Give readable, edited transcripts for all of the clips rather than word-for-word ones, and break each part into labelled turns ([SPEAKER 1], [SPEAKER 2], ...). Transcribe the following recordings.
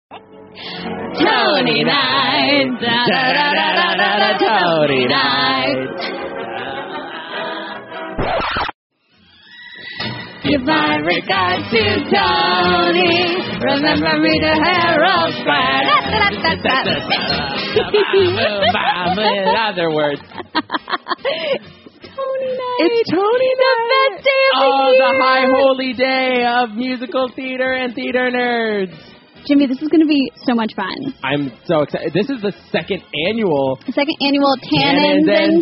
[SPEAKER 1] Tony Night, da da da da da da, Tony Night. Give my regards to Tony. Remember me to Harold Square.
[SPEAKER 2] In other words.
[SPEAKER 1] Tony Night.
[SPEAKER 2] It's Tony Night.
[SPEAKER 1] The best day of the year.
[SPEAKER 2] The high holy day of musical theater and theater nerds.
[SPEAKER 1] Jimmy, this is going to be so much fun.
[SPEAKER 2] I'm so excited. This is the second annual
[SPEAKER 1] Tannins and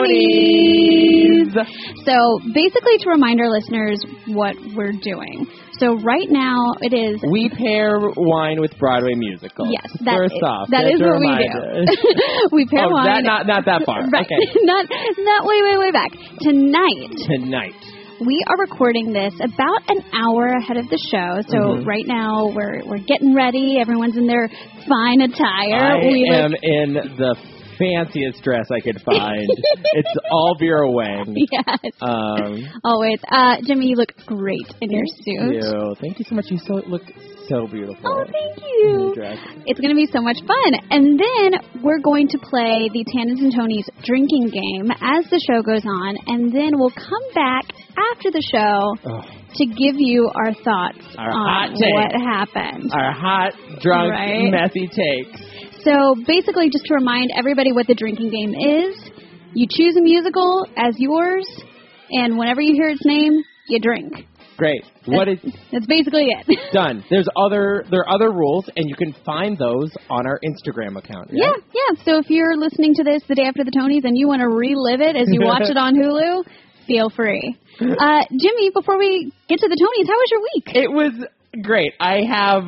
[SPEAKER 1] Tonys. So basically to remind our listeners what we're doing. So right now it is...
[SPEAKER 2] We pair wine with Broadway musicals.
[SPEAKER 1] Yes.
[SPEAKER 2] First off.
[SPEAKER 1] That is what we do. We pair wine...
[SPEAKER 2] Not that far.
[SPEAKER 1] Right.
[SPEAKER 2] Okay.
[SPEAKER 1] Not way back. Tonight. We are recording this about an hour ahead of the show, so right now we're getting ready. Everyone's in their fine attire.
[SPEAKER 2] I am in the fanciest dress I could find. It's all Vera Wang.
[SPEAKER 1] Yes. Always. Jimmy, you look great in your suit.
[SPEAKER 2] Thank you so much. You look so beautiful.
[SPEAKER 1] Oh, thank you. It's going to be so much fun. And then we're going to play the Tannins and Tonys drinking game as the show goes on, and then we'll come back after the show to give you our thoughts on what happened.
[SPEAKER 2] Our hot, drunk, messy takes.
[SPEAKER 1] So basically, just to remind everybody what the drinking game is, you choose a musical as yours, and whenever you hear its name, you drink.
[SPEAKER 2] Great.
[SPEAKER 1] That's basically it.
[SPEAKER 2] Done. There are other rules, and you can find those on our Instagram account. Right?
[SPEAKER 1] Yeah. So if you're listening to this the day after the Tonys and you want to relive it as you watch it on Hulu, feel free. Jimmy, before we get to the Tonys, how was your week?
[SPEAKER 2] It was great. I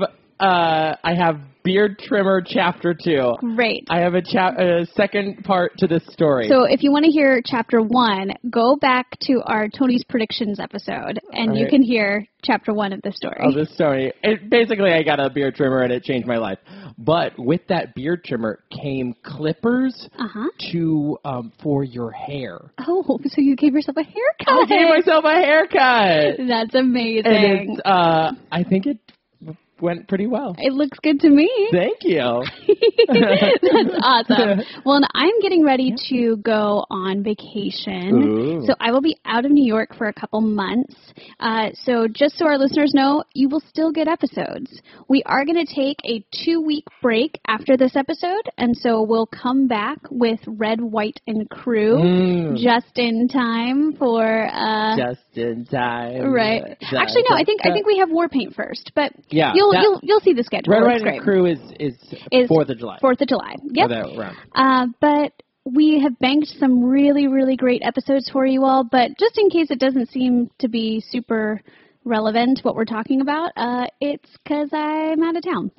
[SPEAKER 2] have Beard Trimmer Chapter 2.
[SPEAKER 1] Great.
[SPEAKER 2] I have a second part to this story.
[SPEAKER 1] So if you want to hear Chapter 1, go back to our Tony's Predictions episode, and you can hear Chapter 1 of the story.
[SPEAKER 2] Of the story. Basically, I got a beard trimmer, and it changed my life. But with that beard trimmer came clippers for your hair.
[SPEAKER 1] Oh, so you gave yourself a haircut.
[SPEAKER 2] I gave myself a haircut.
[SPEAKER 1] That's amazing.
[SPEAKER 2] And I think it went pretty well.
[SPEAKER 1] It looks good to me.
[SPEAKER 2] Thank you.
[SPEAKER 1] That's awesome. Well, and I'm getting ready to go on vacation.
[SPEAKER 2] Ooh.
[SPEAKER 1] So I will be out of New York for a couple months. So just so our listeners know, you will still get episodes. We are going to take a 2-week break after this episode, and so we'll come back with Red, White, and Crew just in time for...
[SPEAKER 2] just in time.
[SPEAKER 1] Right. Actually, no, I think we have War Paint first, but
[SPEAKER 2] yeah.
[SPEAKER 1] You'll see the schedule.
[SPEAKER 2] Red, White, and Crew is 4th of July.
[SPEAKER 1] 4th of July. Yep. But we have banked some really, really great episodes for you all. But just in case it doesn't seem to be super relevant what we're talking about, it's because I'm out of town.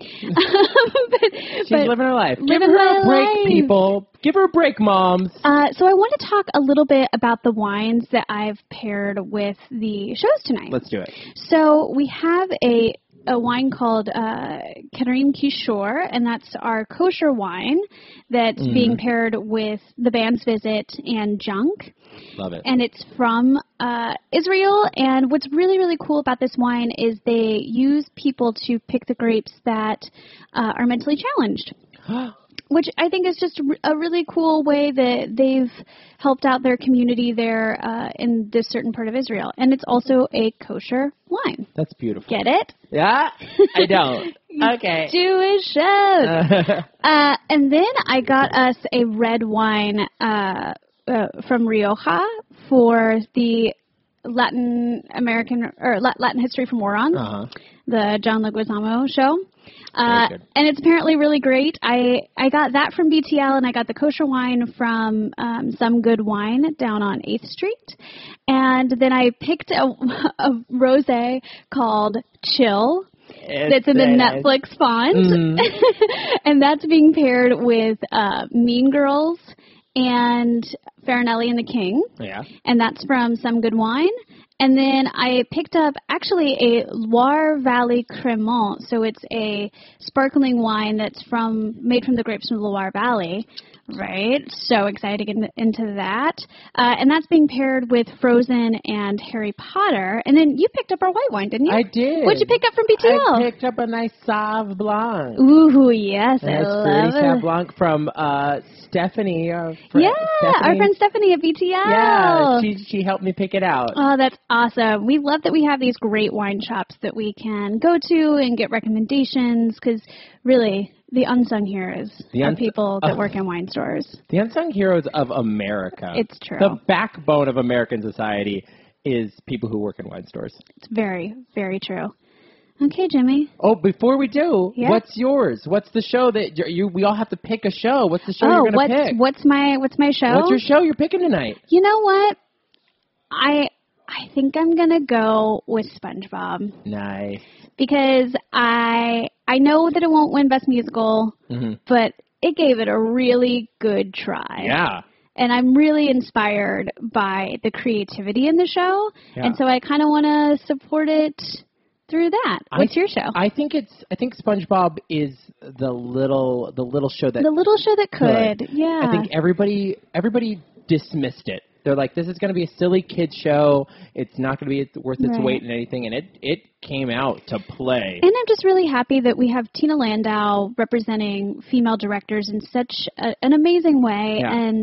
[SPEAKER 1] She's
[SPEAKER 2] living her life. Give her a break, people. Give her a break, moms.
[SPEAKER 1] So I want to talk a little bit about the wines that I've paired with the shows tonight.
[SPEAKER 2] Let's do it.
[SPEAKER 1] So we have a wine called Keterim Kishore, and that's our kosher wine that's being paired with The Band's Visit and Junk.
[SPEAKER 2] Love it.
[SPEAKER 1] And it's from Israel, and what's really, really cool about this wine is they use people to pick the grapes that are mentally challenged. Which I think is just a really cool way that they've helped out their community there in this certain part of Israel. And it's also a kosher wine.
[SPEAKER 2] That's beautiful.
[SPEAKER 1] Get it?
[SPEAKER 2] Yeah? I don't. Okay.
[SPEAKER 1] Jewish shows. And then I got us a red wine from Rioja for the Latin History from Morons, the John Leguizamo show. And it's apparently really great. I got that from BTL, and I got the kosher wine from Some Good Wine down on 8th Street. And then I picked a rosé called Chill. That's in the Netflix font. And that's being paired with Mean Girls and Farinelli and the King.
[SPEAKER 2] Yeah.
[SPEAKER 1] And that's from Some Good Wine. And then I picked up actually a Loire Valley Cremant. So it's a sparkling wine that's made from the grapes from the Loire Valley. Right. So excited to get into that. And that's being paired with Frozen and Harry Potter. And then you picked up our white wine, didn't you?
[SPEAKER 2] I did.
[SPEAKER 1] What'd you pick up from BTL?
[SPEAKER 2] I picked up a nice Sauv Blanc.
[SPEAKER 1] Ooh, yes. I
[SPEAKER 2] love
[SPEAKER 1] love it.
[SPEAKER 2] Sauv Blanc from Stephanie.
[SPEAKER 1] Our friend Stephanie at BTL.
[SPEAKER 2] Yeah, she helped me pick it out.
[SPEAKER 1] Oh, that's awesome. We love that we have these great wine shops that we can go to and get recommendations because really, the unsung heroes are people that work in wine stores.
[SPEAKER 2] The unsung heroes of America.
[SPEAKER 1] It's true.
[SPEAKER 2] The backbone of American society is people who work in wine stores.
[SPEAKER 1] It's very, very true. Okay, Jimmy.
[SPEAKER 2] Oh, before we do, what's yours? What's the show that we all have to pick a show? What's the show you're going to pick?
[SPEAKER 1] What's my show?
[SPEAKER 2] What's your show you're picking tonight?
[SPEAKER 1] You know what? I think I'm going to go with SpongeBob.
[SPEAKER 2] Nice.
[SPEAKER 1] Because I know that it won't win Best Musical, but it gave it a really good try.
[SPEAKER 2] Yeah.
[SPEAKER 1] And I'm really inspired by the creativity in the show, and so I kind of want to support it through that. What's your show?
[SPEAKER 2] I think SpongeBob is the little show that
[SPEAKER 1] could. Yeah.
[SPEAKER 2] I think everybody dismissed it. They're like, this is going to be a silly kid show. It's not going to be worth its weight in anything. And it came out to play. And
[SPEAKER 1] I'm just really happy that we have Tina Landau representing female directors in such an amazing way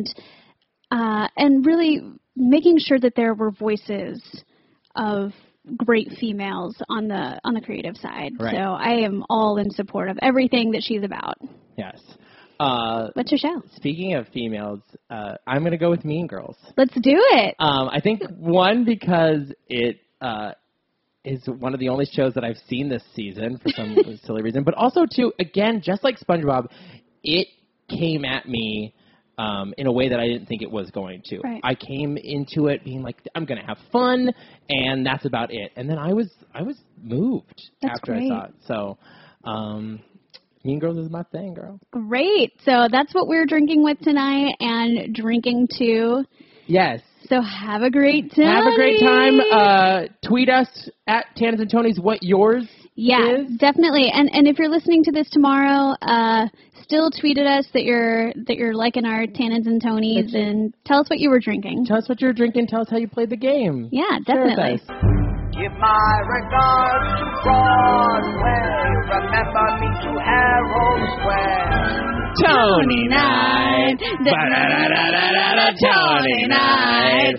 [SPEAKER 1] and really making sure that there were voices of great females on the creative side. Right. So I am all in support of everything that she's about.
[SPEAKER 2] Yes.
[SPEAKER 1] What's your show?
[SPEAKER 2] Speaking of females, I'm going to go with Mean Girls.
[SPEAKER 1] Let's do it.
[SPEAKER 2] I think, one, because it is one of the only shows that I've seen this season for some silly reason. But also, too, again, just like SpongeBob, it came at me in a way that I didn't think it was going to.
[SPEAKER 1] Right.
[SPEAKER 2] I came into it being like, I'm going to have fun, and that's about it. And then I was moved after I saw it. So, Mean Girls is my thing, girl.
[SPEAKER 1] Great. So that's what we're drinking with tonight and drinking to.
[SPEAKER 2] Yes.
[SPEAKER 1] So have a great time.
[SPEAKER 2] Have a great time. Tweet us at Tannins and Tonys what yours is.
[SPEAKER 1] Definitely. And if you're listening to this tomorrow, still tweet at us that you're liking our Tannins and Tonys and tell us what you were drinking.
[SPEAKER 2] Tell us what you were drinking. Tell us how you played the game.
[SPEAKER 1] Yeah, definitely.
[SPEAKER 3] Give my regards to Broadway. Remember me to Herald Square.
[SPEAKER 2] Tony night. Tony night.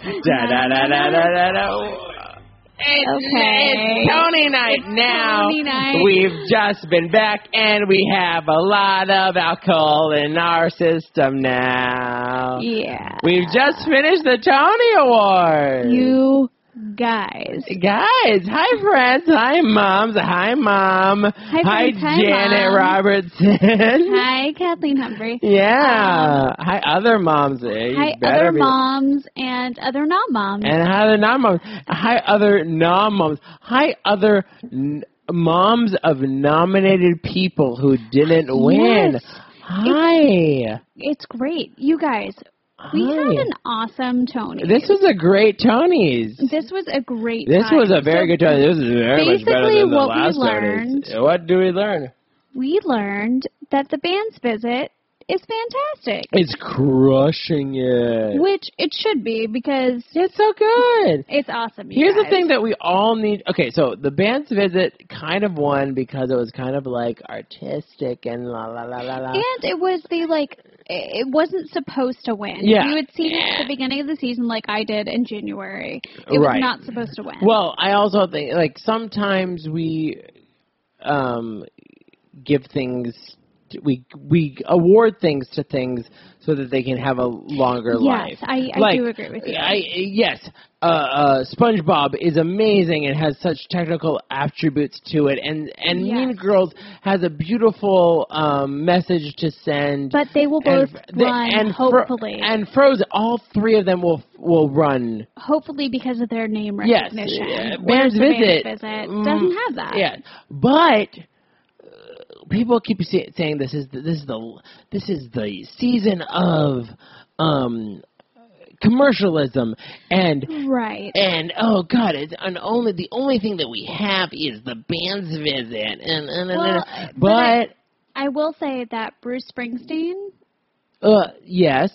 [SPEAKER 2] It's Tony night now.
[SPEAKER 1] Tony night.
[SPEAKER 2] We've just been back and we have a lot of alcohol in our system now.
[SPEAKER 1] Yeah.
[SPEAKER 2] We've just finished the Tony Awards.
[SPEAKER 1] You guys.
[SPEAKER 2] Hi friends, hi moms, hi mom, hi Janet
[SPEAKER 1] Mom.
[SPEAKER 2] Robertson,
[SPEAKER 1] hi Kathleen Humphrey.
[SPEAKER 2] Yeah, hi other moms.
[SPEAKER 1] Hi other moms and other non-moms.
[SPEAKER 2] And hi other non-moms. Hi other non-moms. Hi other moms of nominated people who didn't win.
[SPEAKER 1] Yes.
[SPEAKER 2] Hi.
[SPEAKER 1] It's great. You guys. We had an awesome Tony.
[SPEAKER 2] This was a great Tony's.
[SPEAKER 1] This was a great
[SPEAKER 2] This was a very good Tony. This is very much better than the last Tony's. What do we learn?
[SPEAKER 1] We learned that the band's visit is fantastic.
[SPEAKER 2] It's crushing it.
[SPEAKER 1] Which it should be because
[SPEAKER 2] it's so good.
[SPEAKER 1] It's awesome.
[SPEAKER 2] Here's the thing that we all need. Okay, so the band's visit kind of won because it was kind of like artistic and la la la la la.
[SPEAKER 1] And it was it wasn't supposed to win.
[SPEAKER 2] Yeah.
[SPEAKER 1] You had seen it at the beginning of the season like I did in January. It was not supposed to win.
[SPEAKER 2] Well, I also think like sometimes we give things. We award things to things so that they can have a longer life.
[SPEAKER 1] Yes, I do agree with you.
[SPEAKER 2] Yes, SpongeBob is amazing and has such technical attributes to it, and Mean Girls has a beautiful message to send.
[SPEAKER 1] But they will both run, hopefully.
[SPEAKER 2] And Frozen, all three of them will run.
[SPEAKER 1] Hopefully because of their name recognition.
[SPEAKER 2] Yes,
[SPEAKER 1] Band's Visit doesn't have that.
[SPEAKER 2] Yeah, but people keep saying this is the season of commercialism and
[SPEAKER 1] Right.
[SPEAKER 2] and oh god, the only thing that we have is the band's visit
[SPEAKER 1] Well,
[SPEAKER 2] but
[SPEAKER 1] I will say that Bruce Springsteen
[SPEAKER 2] yes,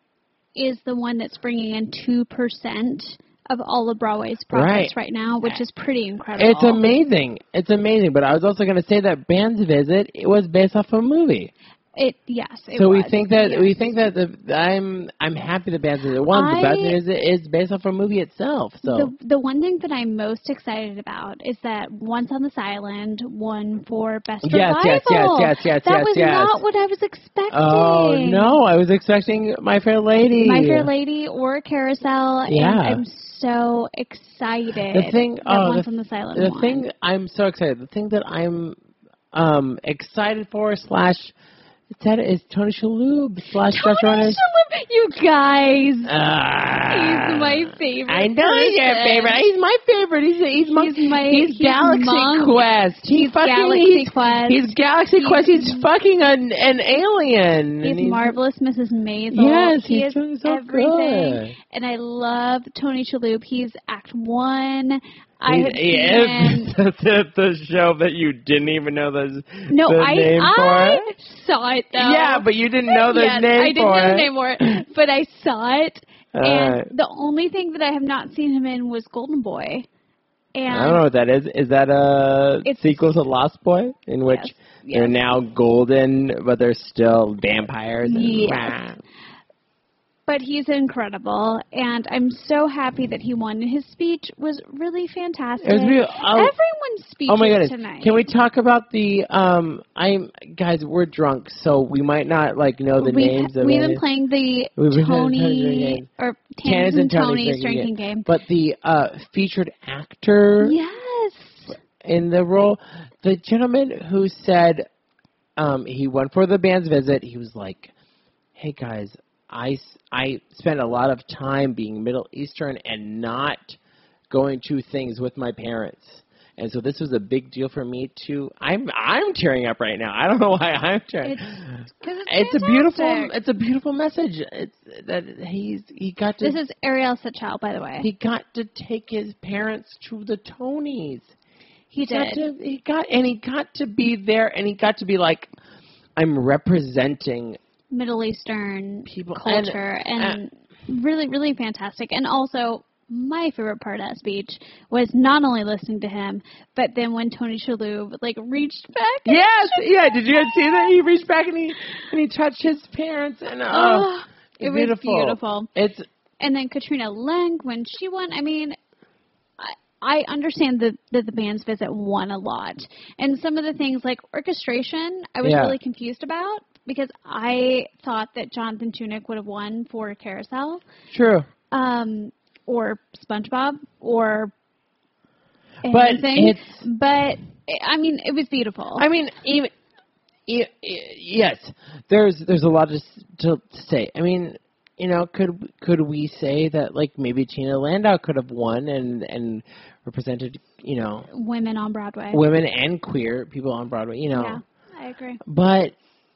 [SPEAKER 1] is the one that's bringing in 2% of all of Broadway's profits right now, which is pretty incredible.
[SPEAKER 2] it's amazing. It's amazing. But I was also going to say that Band's Visit, it was based off a movie.
[SPEAKER 1] Yes.
[SPEAKER 2] So
[SPEAKER 1] was.
[SPEAKER 2] we think that
[SPEAKER 1] Yes.
[SPEAKER 2] I'm happy the Band's Visit won. The Band's Visit is based off a movie itself. So
[SPEAKER 1] the one thing that I'm most excited about is that Once on This Island won for Best Revival.
[SPEAKER 2] Yes.
[SPEAKER 1] That was not what I was expecting.
[SPEAKER 2] Oh no, I was expecting My Fair Lady.
[SPEAKER 1] My Fair Lady or Carousel.
[SPEAKER 2] Yeah.
[SPEAKER 1] And I'm so excited that Once on This Island won.
[SPEAKER 2] The thing I'm so excited. The thing that I'm excited for / is Tony Shalhoub / Josh Runners.
[SPEAKER 1] You guys. He's
[SPEAKER 2] Ah.
[SPEAKER 1] my favorite.
[SPEAKER 2] I know he's your favorite. He's my favorite. He's Galaxy
[SPEAKER 1] Monk.
[SPEAKER 2] Quest.
[SPEAKER 1] He's Galaxy Quest.
[SPEAKER 2] He's Galaxy Quest. He's fucking an alien.
[SPEAKER 1] He's Marvelous Mrs. Maisel.
[SPEAKER 2] Yes,
[SPEAKER 1] he
[SPEAKER 2] he's
[SPEAKER 1] is
[SPEAKER 2] doing so
[SPEAKER 1] everything.
[SPEAKER 2] good.
[SPEAKER 1] And I love Tony Shalhoub. He's Act 1. I
[SPEAKER 2] He's-
[SPEAKER 1] have seen
[SPEAKER 2] the show that you didn't even know the
[SPEAKER 1] No,
[SPEAKER 2] name
[SPEAKER 1] I
[SPEAKER 2] for.
[SPEAKER 1] saw it though.
[SPEAKER 2] Yeah, but you didn't know the
[SPEAKER 1] Yes,
[SPEAKER 2] name
[SPEAKER 1] I didn't
[SPEAKER 2] for
[SPEAKER 1] know the
[SPEAKER 2] it.
[SPEAKER 1] name for it, but I saw it. And
[SPEAKER 2] Alright.
[SPEAKER 1] the only thing that I have not seen him in was Golden Boy. And
[SPEAKER 2] I don't know what that is. Is that a
[SPEAKER 1] It's-
[SPEAKER 2] sequel to Lost Boy, in which
[SPEAKER 1] Yes.
[SPEAKER 2] they're now golden, but they're still vampires?
[SPEAKER 1] Yes. But he's incredible, and I'm so happy that he won. His speech was really fantastic.
[SPEAKER 2] It was real.
[SPEAKER 1] Everyone's speeches
[SPEAKER 2] Oh my goodness!
[SPEAKER 1] tonight.
[SPEAKER 2] Can we talk about the? Guys, we're drunk, so we might not know the names of.
[SPEAKER 1] We've
[SPEAKER 2] any-
[SPEAKER 1] been playing the
[SPEAKER 2] We've been playing
[SPEAKER 1] Tony or Tanners and Tony's drinking game.
[SPEAKER 2] But the featured actor
[SPEAKER 1] Yes.
[SPEAKER 2] in the role, the gentleman who said he went for the Band's Visit, he was like, "Hey guys, I spent a lot of time being Middle Eastern and not going to things with my parents, and so this was a big deal for me too." I'm tearing up right now. I don't know why I'm tearing. It's a beautiful message. It's that he got to.
[SPEAKER 1] This is Ariel Sachal, by the way.
[SPEAKER 2] He got to take his parents to the Tonys.
[SPEAKER 1] He did.
[SPEAKER 2] He got to be there, and he got to be like, I'm representing
[SPEAKER 1] Middle Eastern
[SPEAKER 2] people
[SPEAKER 1] culture and really, really fantastic. And also, my favorite part of that speech was not only listening to him, but then when Tony Shalhoub reached back.
[SPEAKER 2] Yes, yeah. Did you guys see that? He reached back and he touched his parents, and
[SPEAKER 1] it was beautiful. And then Katrina Lenk, when she won, I mean, I understand that the Band's Visit won a lot. And some of the things like orchestration, I was really confused about because I thought that Jonathan Tunick would have won for Carousel.
[SPEAKER 2] True.
[SPEAKER 1] Or SpongeBob or
[SPEAKER 2] But
[SPEAKER 1] anything. But I mean, it was beautiful.
[SPEAKER 2] I mean, even yes, there's a lot to say. I mean, could we say that maybe Tina Landau could have won and represented
[SPEAKER 1] women on Broadway,
[SPEAKER 2] women and queer people on Broadway,
[SPEAKER 1] Yeah, I agree.
[SPEAKER 2] But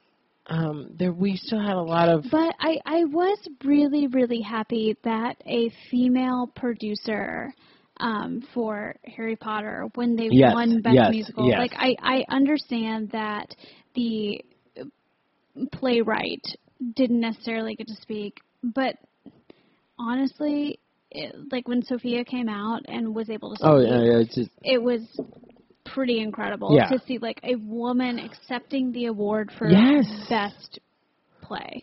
[SPEAKER 2] we still had a lot of.
[SPEAKER 1] But I was really, really happy that a female producer for Harry Potter, when they won Best Musical,
[SPEAKER 2] yes.
[SPEAKER 1] I understand that the playwright didn't necessarily get to speak, but honestly, when Sophia came out and was able to speak, it was pretty incredible to see a woman accepting the award for best play.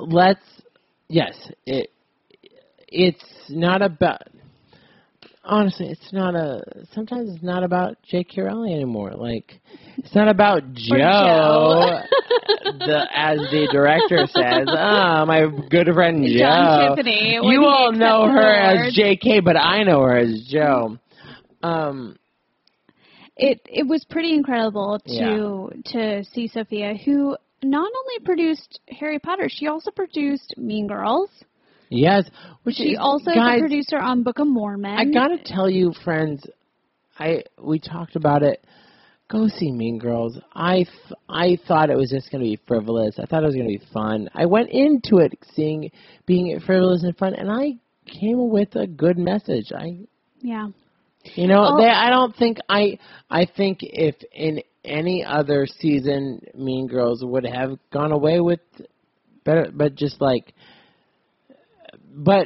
[SPEAKER 2] It's not about. Honestly, sometimes it's not about Jake Chiarelli anymore. It's not about Joe, as the director says. My good friend Joe.
[SPEAKER 1] John Tiffany.
[SPEAKER 2] You all know her as JK, but I know her as Joe.
[SPEAKER 1] It was pretty incredible to see Sophia, who not only produced Harry Potter, she also produced Mean Girls.
[SPEAKER 2] Yes.
[SPEAKER 1] She also is the producer on Book of Mormon.
[SPEAKER 2] I gotta tell you, friends, we talked about it. go see Mean Girls. I thought it was just going to be frivolous. I thought it was going to be fun. I went into it being frivolous and fun, and I came with a good message.
[SPEAKER 1] Yeah.
[SPEAKER 2] You know, I don't think I think if in any other season Mean Girls would have gone away with better, but just like, but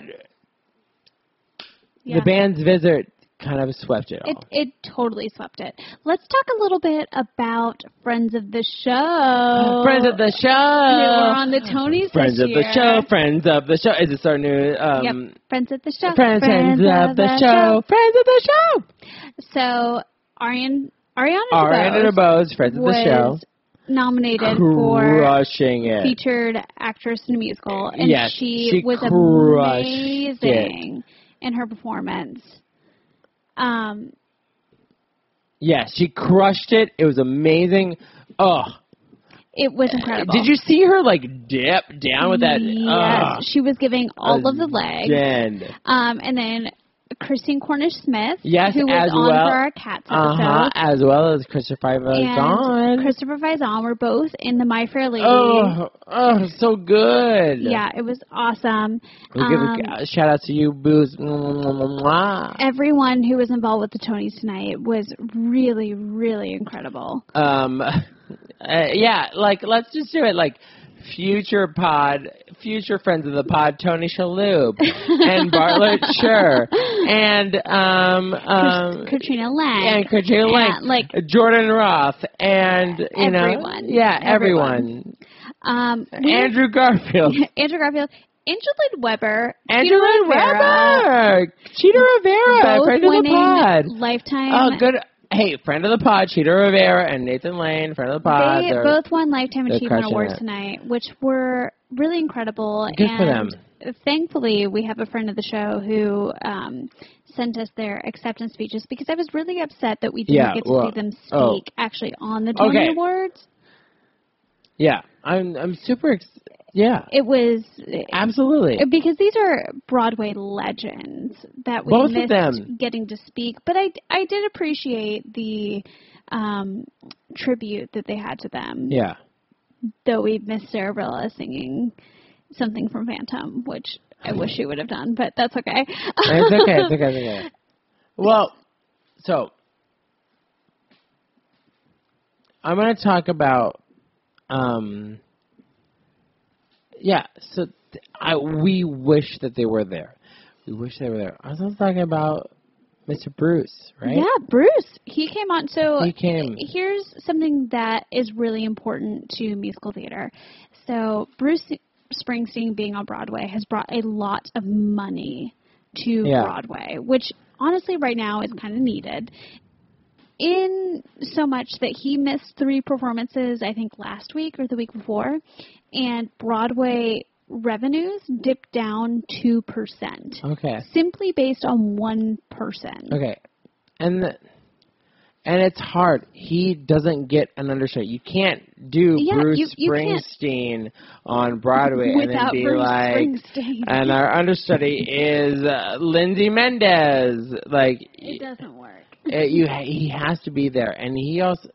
[SPEAKER 1] Yeah.
[SPEAKER 2] the band's visit kind of swept it all.
[SPEAKER 1] It totally swept it. Let's talk a little bit about Friends of the Show.
[SPEAKER 2] Friends of the Show.
[SPEAKER 1] We're on the Tonys
[SPEAKER 2] Friends
[SPEAKER 1] this
[SPEAKER 2] of the
[SPEAKER 1] year.
[SPEAKER 2] Show. Friends of the Show. Is this our new?
[SPEAKER 1] Yep. Friends of the Show.
[SPEAKER 2] Friends of the Show. Friends of the Show.
[SPEAKER 1] So Ariana
[SPEAKER 2] DeBose, Friends of the Show,
[SPEAKER 1] was nominated for
[SPEAKER 2] crushing it.
[SPEAKER 1] featured actress in a musical, and
[SPEAKER 2] Yes,
[SPEAKER 1] she was
[SPEAKER 2] crushed
[SPEAKER 1] amazing in her performance.
[SPEAKER 2] Yeah, she crushed it. It was amazing. Oh,
[SPEAKER 1] It was incredible.
[SPEAKER 2] did you see her like dip down with that?
[SPEAKER 1] Yes, she was giving all of the legs.
[SPEAKER 2] Dead.
[SPEAKER 1] And then Christine Cornish-Smith,
[SPEAKER 2] Yes,
[SPEAKER 1] who was
[SPEAKER 2] as
[SPEAKER 1] on
[SPEAKER 2] well.
[SPEAKER 1] for our Cats episode.
[SPEAKER 2] As well as Christopher Faison.
[SPEAKER 1] And Christopher Faison were both in the My Fair Lady.
[SPEAKER 2] Oh, so good.
[SPEAKER 1] Yeah, it was awesome.
[SPEAKER 2] We'll give a shout out to you, Booze.
[SPEAKER 1] Everyone who was involved with the Tonys tonight was really, really incredible.
[SPEAKER 2] Yeah, like, let's just do it. Like, future friends of the pod, Tony Shalhoub and Bartlett Sher and
[SPEAKER 1] Katrina Lang.
[SPEAKER 2] and Katrina Lang,
[SPEAKER 1] like
[SPEAKER 2] Jordan Roth, and you
[SPEAKER 1] everyone.
[SPEAKER 2] know, yeah, everyone. Andrew Garfield,
[SPEAKER 1] Andrew Garfield, Angela Weber,
[SPEAKER 2] Andrew
[SPEAKER 1] Cheetah
[SPEAKER 2] Weber, Cheetah Rivera,
[SPEAKER 1] both
[SPEAKER 2] friend of the
[SPEAKER 1] winning
[SPEAKER 2] pod.
[SPEAKER 1] Lifetime.
[SPEAKER 2] Oh, good. Hey, friend of the pod, Cheetah Rivera and Nathan Lane, friend of the pod.
[SPEAKER 1] They both won Lifetime Achievement
[SPEAKER 2] crushing
[SPEAKER 1] Awards
[SPEAKER 2] it.
[SPEAKER 1] tonight, which were really incredible.
[SPEAKER 2] Good
[SPEAKER 1] and
[SPEAKER 2] for them.
[SPEAKER 1] Thankfully, we have a friend of the show who sent us their acceptance speeches because I was really upset that we didn't get to see them speak actually on the Tony Awards.
[SPEAKER 2] Yeah, I'm super. Yeah,
[SPEAKER 1] It was
[SPEAKER 2] absolutely.
[SPEAKER 1] because these are Broadway legends that we
[SPEAKER 2] Both of
[SPEAKER 1] missed
[SPEAKER 2] them.
[SPEAKER 1] getting to speak. But I did appreciate the tribute that they had to them.
[SPEAKER 2] Yeah.
[SPEAKER 1] Though we missed Sarah singing something from Phantom, which I wish she would have done, but that's okay.
[SPEAKER 2] It's okay. Well, so I'm going to talk about. So we wish that they were there. We wish they were there. I was also talking about Mr. Bruce, right?
[SPEAKER 1] Yeah, Bruce. He came on. So
[SPEAKER 2] He came.
[SPEAKER 1] Here's something that is really important to musical theater. So Bruce Springsteen being on Broadway has brought a lot of money to Broadway, which honestly right now is kind of needed. In so much that he missed 3 performances, I think last week or the week before, and Broadway revenues dipped down 2%.
[SPEAKER 2] Okay.
[SPEAKER 1] Simply based on one person.
[SPEAKER 2] Okay. And it's hard. He doesn't get an understudy. You can't do Bruce Springsteen on Broadway and then be
[SPEAKER 1] Bruce
[SPEAKER 2] like,
[SPEAKER 1] Springsteen.
[SPEAKER 2] and our understudy is Lindsay Mendez. Like,
[SPEAKER 1] it doesn't work.
[SPEAKER 2] He has to be there, and he also.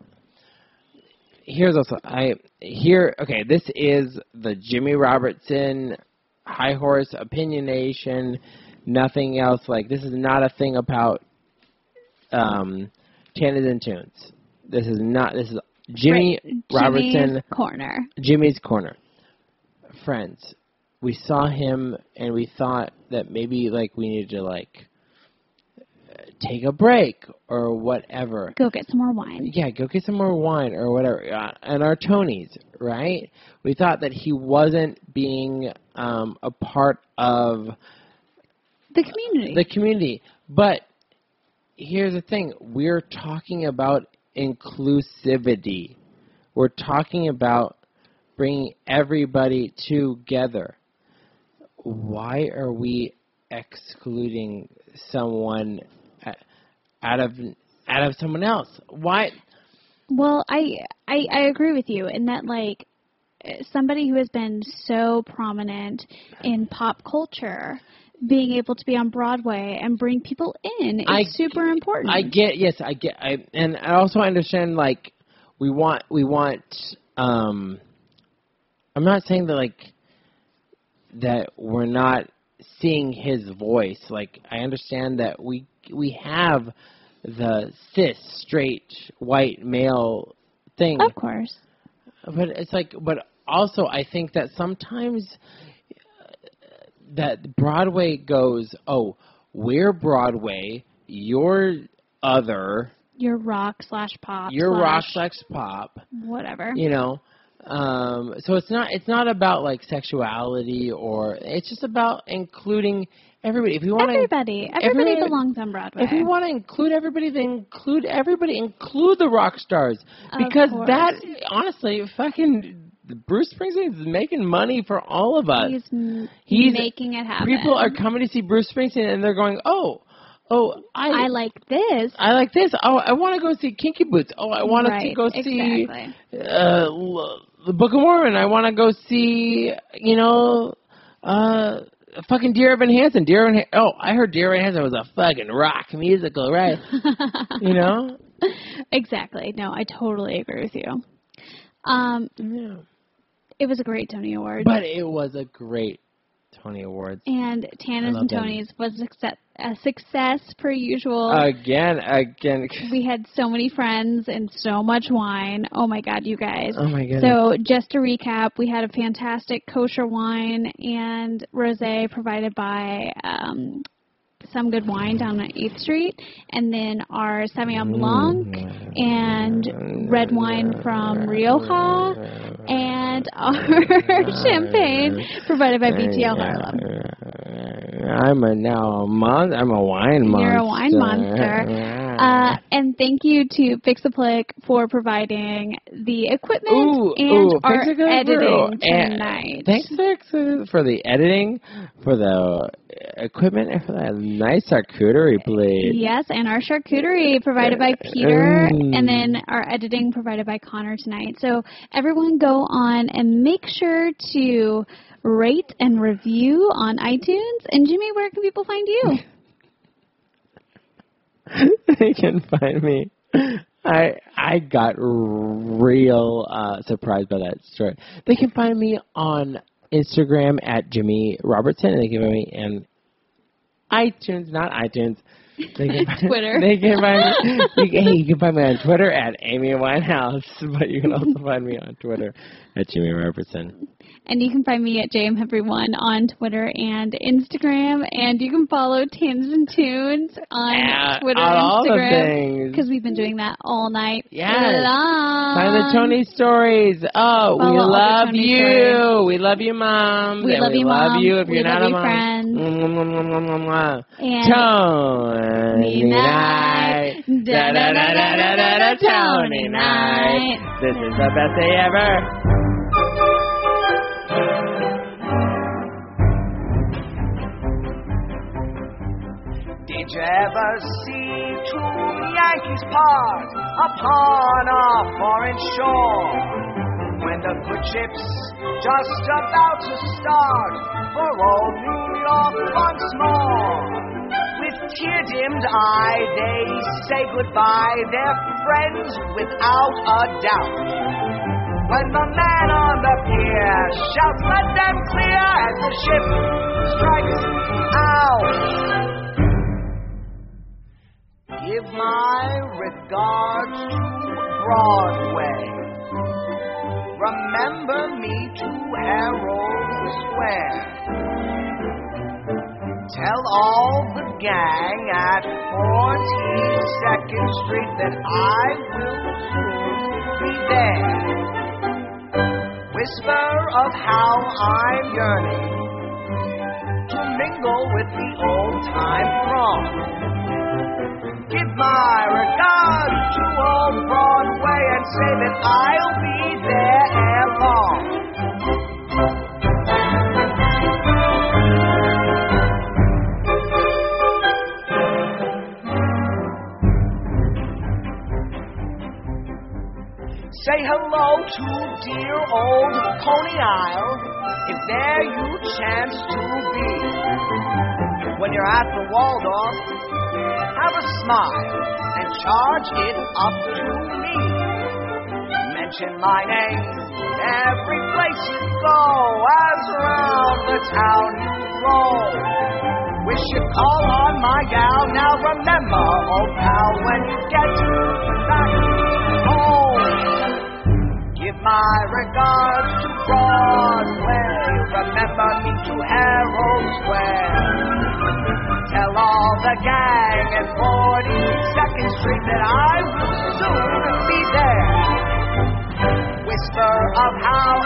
[SPEAKER 2] Okay, this is the Jimmy Robertson high horse opinionation. Nothing else. Like, this is not a thing about Tanners and Tunes. This is Jimmy Robertson. Jimmy's Corner. Friends, we saw him, and we thought that maybe, like, we needed to, like, take a break or whatever.
[SPEAKER 1] Go get some more wine.
[SPEAKER 2] Yeah, go get some more wine or whatever. And our Tonys, right? We thought that he wasn't being a part of
[SPEAKER 1] the community.
[SPEAKER 2] But here's the thing. We're talking about inclusivity. We're talking about bringing everybody together. Why are we excluding someone out of someone else? Why?
[SPEAKER 1] Well, I agree with you in that, like, somebody who has been so prominent in pop culture being able to be on Broadway and bring people in is super important.
[SPEAKER 2] And I also understand, like, we want, I'm not saying that, like, that we're not seeing his voice. Like, I understand that we have the cis, straight, white, male thing.
[SPEAKER 1] Of course.
[SPEAKER 2] But it's like, but also I think that sometimes that Broadway goes, oh, we're Broadway, you're other.
[SPEAKER 1] You're rock/pop.
[SPEAKER 2] You're rock/pop.
[SPEAKER 1] Whatever.
[SPEAKER 2] You know. So it's not about like sexuality, or it's just about including everybody. If you want
[SPEAKER 1] everybody belongs on Broadway.
[SPEAKER 2] If you want to include everybody, then include everybody. Include the rock stars, because that honestly, fucking Bruce Springsteen is making money for all of us.
[SPEAKER 1] He's making it happen.
[SPEAKER 2] People are coming to see Bruce Springsteen, and they're going, I like this.
[SPEAKER 1] I like this.
[SPEAKER 2] Oh, I want to go see Kinky Boots. Oh, I want to go see the Book of Mormon. I want to go see, fucking Dear Evan Hansen. I heard Dear Evan Hansen was a fucking rock musical, right?
[SPEAKER 1] Exactly. No, I totally agree with you.
[SPEAKER 2] Yeah.
[SPEAKER 1] It was a great Tony Award.
[SPEAKER 2] But it was a great Tony Awards.
[SPEAKER 1] And Tana's and Tony's was a success per usual.
[SPEAKER 2] Again.
[SPEAKER 1] We had so many friends and so much wine. Oh, my God, you guys.
[SPEAKER 2] Oh, my goodness.
[SPEAKER 1] So just to recap, we had a fantastic kosher wine and rosé provided by Some Good Wine down on 8th Street, and then our Sauvignon Blanc and red wine from Rioja, and our champagne provided by BTL Harlem.
[SPEAKER 2] I'm a wine monster.
[SPEAKER 1] You're a wine monster. And thank you to Fix-A-Plick for providing the equipment and our editing tonight.
[SPEAKER 2] Thanks, Fix, for the editing, for the equipment, and for that nice charcuterie plate.
[SPEAKER 1] Yes, and our charcuterie provided by Peter, and then our editing provided by Connor tonight. So everyone go on and make sure to rate and review on iTunes. And Jimmy, where can people find you?
[SPEAKER 2] They can find me. I got real surprised by that story. They can find me on Instagram at Jimmy Robertson, and they can find me on iTunes, not iTunes. They can find,
[SPEAKER 1] Twitter.
[SPEAKER 2] They can find me. You can find me on Twitter at Amy Winehouse, but you can also find me on Twitter at Jimmy Robertson.
[SPEAKER 1] And you can find me at JMHenry1 on Twitter and Instagram. And you can follow Tans and Tunes on Twitter and Instagram. Because we've been doing that all night.
[SPEAKER 2] Yes. Find the Tony stories. Oh,
[SPEAKER 1] follow
[SPEAKER 2] we love you.
[SPEAKER 1] Stories.
[SPEAKER 2] We love you, Mom.
[SPEAKER 1] We love you, Mom.
[SPEAKER 2] Love you if you're not a mom.
[SPEAKER 1] Friends.
[SPEAKER 2] And Tony night. Da da da da da da da. Tony night. This is the best day ever.
[SPEAKER 3] Did you ever see two Yankees part upon a foreign shore? When the good ship's just about to start for old New York once more. With tear-dimmed eye they say goodbye, they're friends without a doubt. When the man on the pier shouts, let them clear, as the ship strikes out. Give my regards to Broadway. Remember me to Herald Square. Tell all the gang at 42nd Street that I will soon be there. Whisper of how I'm yearning to mingle with the old-time throng. Give my regards to old Broadway and say that I'll be there ere long. Say hello to dear old Coney Isle, if there you chance to be. When you're at the Waldorf, have a smile and charge it up to me. Mention my name every place you go, as round the town you roll. Wish you'd call on my gal. Now remember, old pal, when you get back home, give my regards to Broadway. Remember me to Herald Square. Tell all the gang at 42nd Street that I will soon be there. Whisper of how